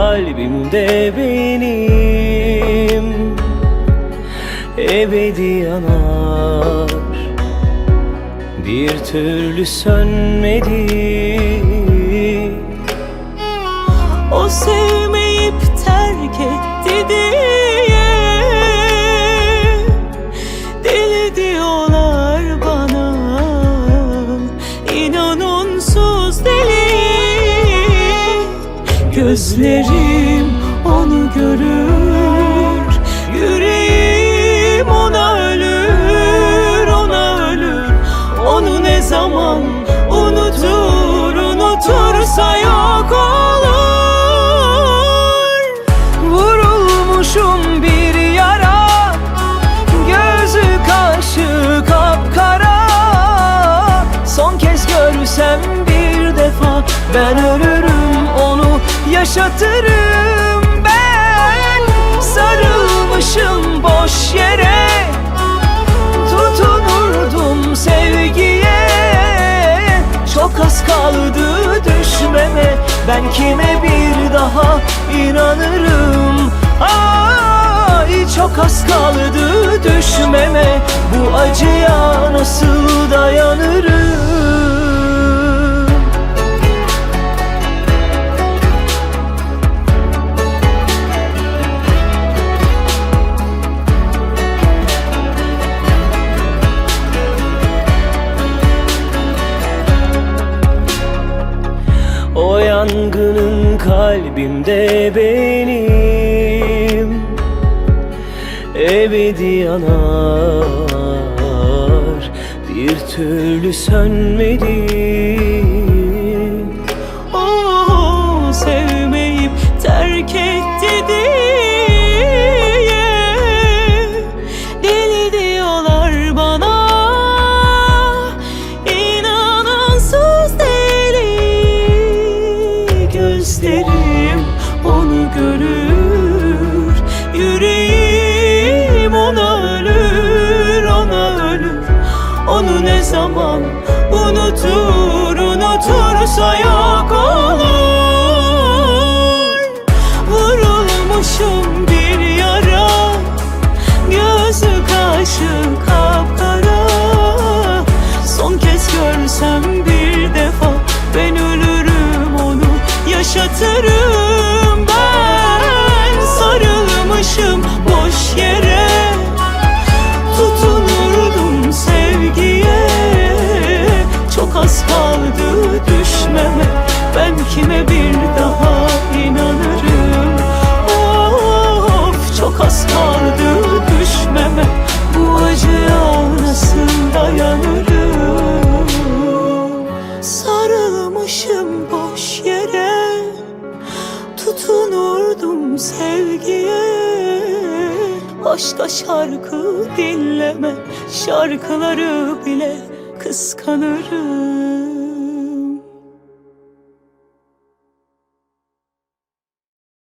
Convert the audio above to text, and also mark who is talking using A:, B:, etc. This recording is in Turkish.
A: kalbimde benim ebedi yanar, bir türlü sönmedi.
B: O sevmeyip terk etti diye deli diyorlar bana. İnan onsuz deli. Gözlerim onu görür, yüreğim ona ölür, ona ölür. Onu ne zaman unutur, unutursa yok olur.
A: Vurulmuşum bir yara, gözü kaşı kapkara. Son kez görsem bir defa ben ölürüm, onu yaşatırım ben. Sarılmışım boş yere, tutunurdum sevgiye. Çok az kaldı düşmeme, ben kime bir daha inanırım? Ay çok az kaldı düşmeme, bu acıya nasıl dayanırım? O yangının kalbimde benim ebedi yanar, bir türlü sönmedi.
B: O sevmeyip terk etti diye deli diyorlar bana. İnan onsuz deli. Gözlerim onu görür, yüreğim ona ölür, ona ölür. Onu ne zaman unutur, unutursa yok olur. Vurulmuşum bir yara, gözü kaşı kapkara. Son kez görsem bir defa ben ölürüm, onu yaşatırım ben. Sarılmışım boş yere, tutunurdum sevgiye. Çok az kaldı düşmeme, ben kime bir daha inanırım? Of çok az kaldı düşmeme, bu acıya nasıl dayanırım? Sarılmışım boş yere, tutunurdum sevgiye. Başka şarkı dinleme, şarkıları bile kıskanırım.